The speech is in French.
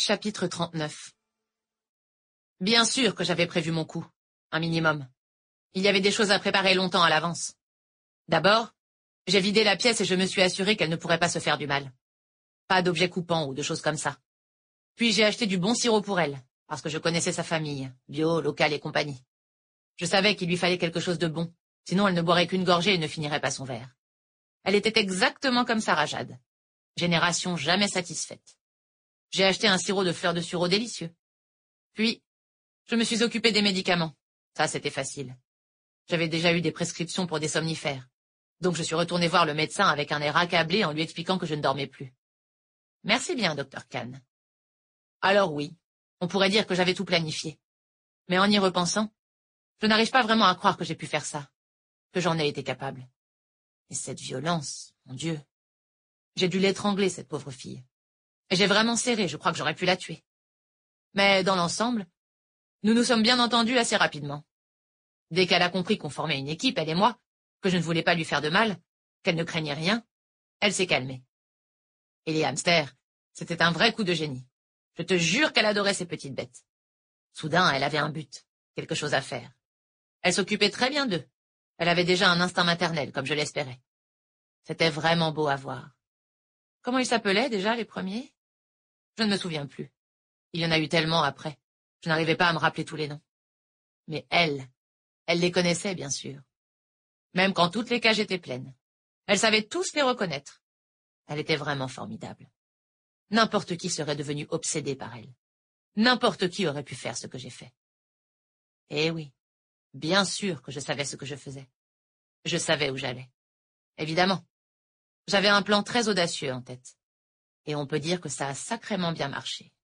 Chapitre 39. Bien sûr que j'avais prévu mon coup, un minimum. Il y avait des choses à préparer longtemps à l'avance. D'abord, j'ai vidé la pièce et je me suis assuré qu'elle ne pourrait pas se faire du mal. Pas d'objets coupants ou de choses comme ça. Puis j'ai acheté du bon sirop pour elle, parce que je connaissais sa famille, bio, local et compagnie. Je savais qu'il lui fallait quelque chose de bon, sinon elle ne boirait qu'une gorgée et ne finirait pas son verre. Elle était exactement comme Sarah Jade. Génération jamais satisfaite. J'ai acheté un sirop de fleurs de sureau délicieux. Puis, je me suis occupé des médicaments. Ça, c'était facile. J'avais déjà eu des prescriptions pour des somnifères. Donc je suis retourné voir le médecin avec un air accablé en lui expliquant que je ne dormais plus. Merci bien, docteur Kahn. Alors oui, on pourrait dire que j'avais tout planifié. Mais en y repensant, je n'arrive pas vraiment à croire que j'ai pu faire ça, que j'en ai été capable. Et cette violence, mon Dieu. J'ai dû l'étrangler, cette pauvre fille. Et j'ai vraiment serré, je crois que j'aurais pu la tuer. Mais dans l'ensemble, nous nous sommes bien entendus assez rapidement. Dès qu'elle a compris qu'on formait une équipe, elle et moi, que je ne voulais pas lui faire de mal, qu'elle ne craignait rien, elle s'est calmée. Et les hamsters, c'était un vrai coup de génie. Je te jure qu'elle adorait ces petites bêtes. Soudain, elle avait un but, quelque chose à faire. Elle s'occupait très bien d'eux. Elle avait déjà un instinct maternel, comme je l'espérais. C'était vraiment beau à voir. Comment ils s'appelaient déjà, les premiers? Je ne me souviens plus. Il y en a eu tellement après. Je n'arrivais pas à me rappeler tous les noms. Mais elle les connaissait, bien sûr. Même quand toutes les cages étaient pleines. Elle savait tous les reconnaître. Elle était vraiment formidable. N'importe qui serait devenu obsédé par elle. N'importe qui aurait pu faire ce que j'ai fait. Eh oui, bien sûr que je savais ce que je faisais. Je savais où j'allais. Évidemment. J'avais un plan très audacieux en tête. Et on peut dire que ça a sacrément bien marché.